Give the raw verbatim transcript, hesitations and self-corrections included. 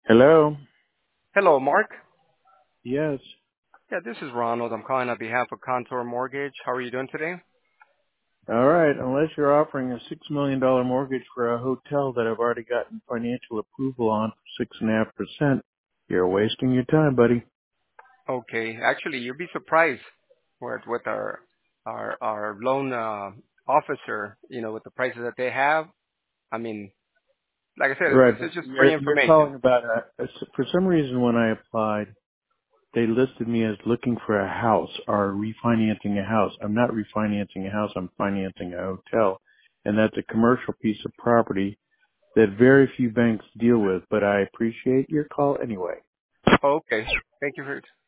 Hello? Hello, Mark. Yes. Yeah, this is Ronald. I'm calling on behalf of Contour Mortgage. How are you doing today? All right. Unless you're offering a six million dollar mortgage for a hotel that I've already gotten financial approval on for six and a half percent, you're wasting your time, buddy. Okay. Actually, you'll be surprised with with our our our loan uh, officer. You know, with the prices that they have. I mean, like I said, Right. this But is just free you're you're information. calling about a, a for some reason when I applied, they listed me as looking for a house or refinancing a house. I'm not refinancing a house. I'm financing a hotel, and that's a commercial piece of property that very few banks deal with. But I appreciate your call anyway. Okay. Thank you for